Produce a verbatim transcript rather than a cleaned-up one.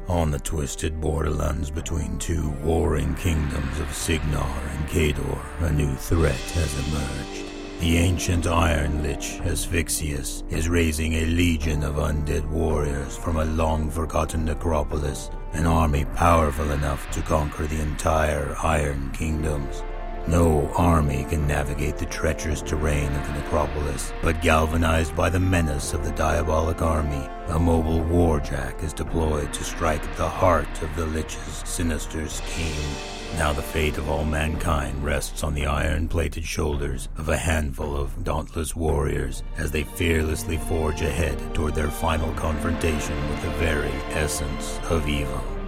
On the twisted borderlands between two warring kingdoms of Signar and Khador, a new threat has emerged. The ancient Iron Lich, Asphyxius, is raising a legion of undead warriors from a long-forgotten necropolis, an army powerful enough to conquer the entire Iron Kingdoms. No army can navigate the treacherous terrain of the necropolis, but galvanized by the menace of the diabolic army, a mobile warjack is deployed to strike at the heart of the Lich's sinister scheme. Now the fate of all mankind rests on the iron-plated shoulders of a handful of dauntless warriors as they fearlessly forge ahead toward their final confrontation with the very essence of evil.